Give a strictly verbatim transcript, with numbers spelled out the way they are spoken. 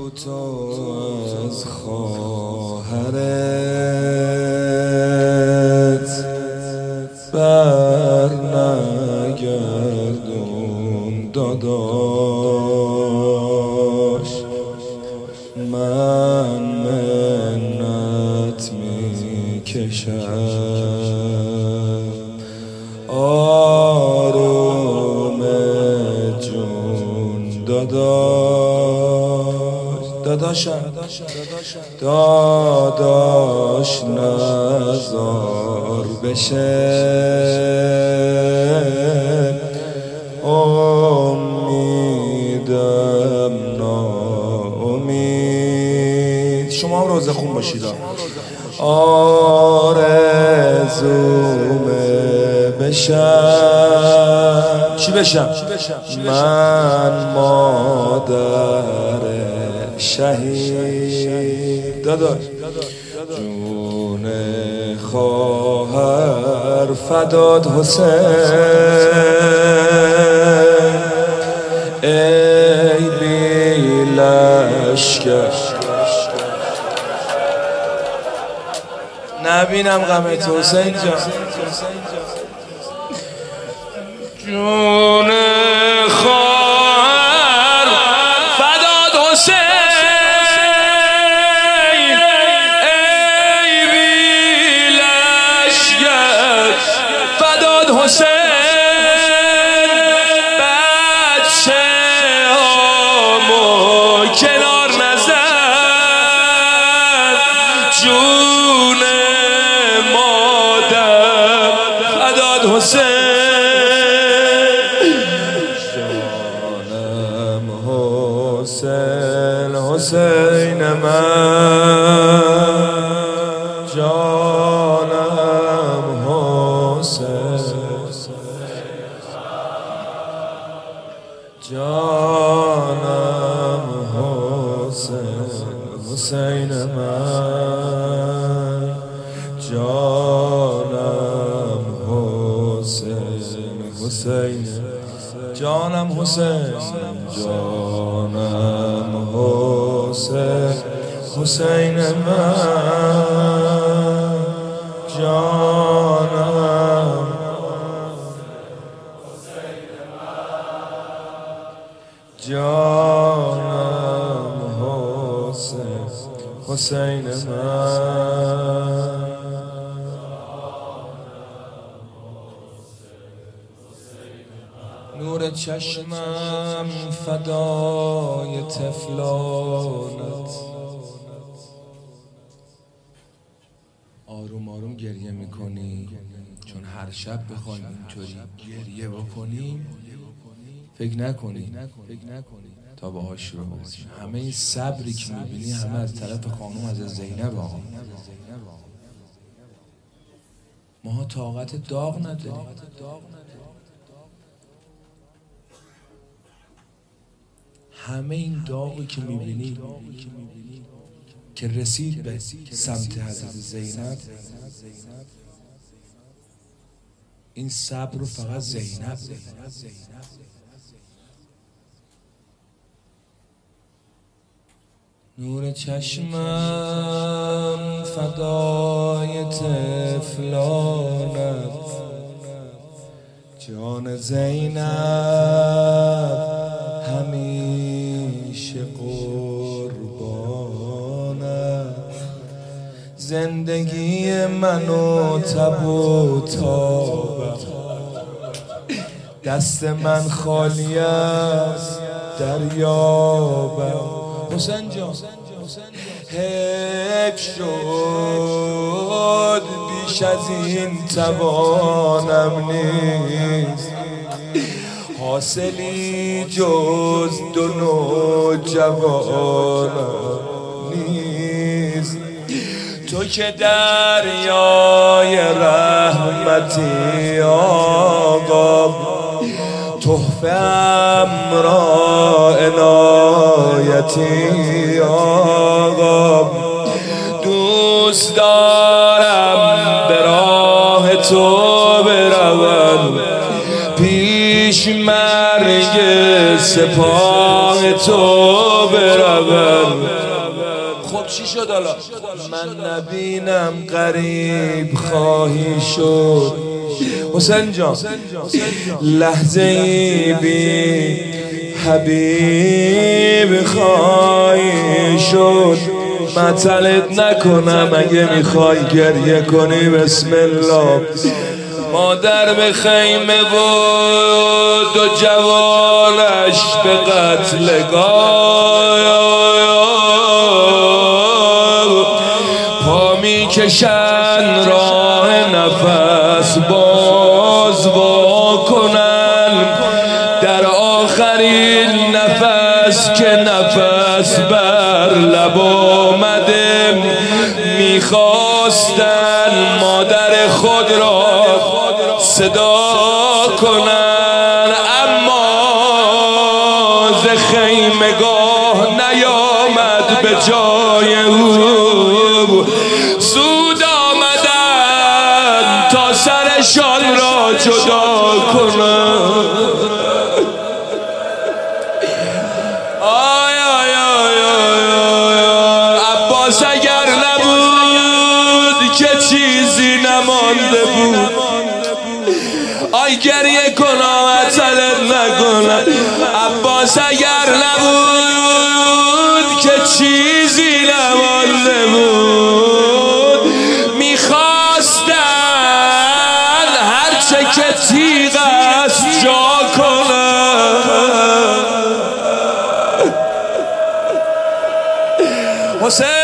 تو از خواهرت بر نگردون داداش، من منت می کشم آروم جون داداش، داداشم داداش نزار بشه امیدم ناامید. شما هم روزه خون باشید. آرزومه بشم چی بشم؟ من مادر شهید داداش، جون خواهر فدات حسین، ای بی لشکر نبینم غمت حسین جان، جون خواهر فدات حسین، ای بی لشکر فدات حسین، بچه هامو کنار نزد، جون مادر فدات حسین، جانم حسین حسین من، جانم حسین جانم حسین حسین من، جانم حسین حسین جانم حسین جانم حسین حسین من، جانم جانم حسین حسین من. نور چشمم فدای طفلانت، آروم آروم گریه میکنی چون هر شب بخوایم اینطوری گریه بکنیم فکر نکنی تا به عاشورا برسیم. همه این صبری که میبینی همه از طرف خانم از زینب آقا، ما طاقت داغ نداریم. همه این داغی که میبینی که رسید به سمت حضرت زینب، این صبر رو فقط زینب. نور چشمم فدای طفلانت، جان زینب همیشه قربانت، زندگی منو تب و تابم، دست من خالی است دریابم. حسین جان حیف شد بیش از این توانم نیست، حاصلی جز دو نوجوانم نیست. تو که دریای رحمتی آقا، تحفه‌ام را عنایتی آقا، دوست دارم به راه تو بروم پیش مرگ سپاه تو بروم. خب چی شد حالا؟ من نبینم غریب خواهی شد. حسین جان لحظه ای بی حبیب خواهی شد. مطلت نکنم اگه میخوای گریه کنی بسم الله. مادر به خیمه بود و جوانش به قتلگاه، پا میکشن راه نفس باز وا کنن، در آخرین نفس که نفس بر لب آمده میخواستن مادر خود را صدا کنن، اما ز خیمگاه نیامد به جای او. زود آمدن تا سرشان را جدا کنن. آی آی آی آی عباس اگر نبود که چیزی نمانده بود. آی گریه کنا عطلت نکنم. عباس اگر نبود که چیزی نمانده بود. میخواستن هرچه که تیغ است جا کنن. حسین